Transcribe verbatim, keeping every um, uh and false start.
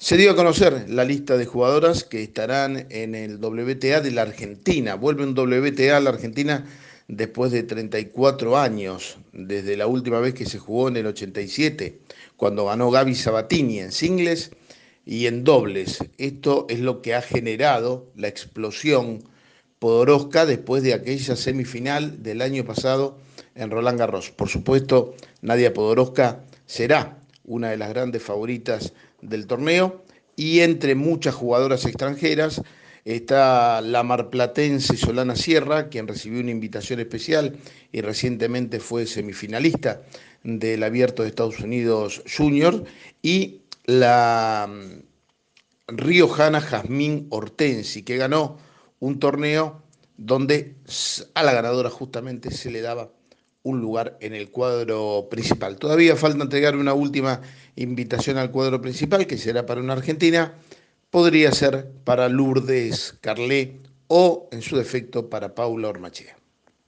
Se dio a conocer la lista de jugadoras que estarán en el W T A de la Argentina. Vuelve un W T A a la Argentina después de treinta y cuatro años, desde la última vez que se jugó en el ochenta y siete, cuando ganó Gaby Sabatini en singles y en dobles. Esto es lo que ha generado la explosión Podoroska después de aquella semifinal del año pasado en Roland Garros. Por supuesto, Nadia Podoroska será una de las grandes favoritas del torneo y entre muchas jugadoras extranjeras está la marplatense Solana Sierra, quien recibió una invitación especial y recientemente fue semifinalista del Abierto de Estados Unidos Junior, y la riojana Jazmín Hortensi, que ganó un torneo donde a la ganadora justamente se le daba un lugar en el cuadro principal. Todavía falta entregar una última invitación al cuadro principal, que será para una argentina, podría ser para Lourdes Carlé o, en su defecto, para Paula Ormachea.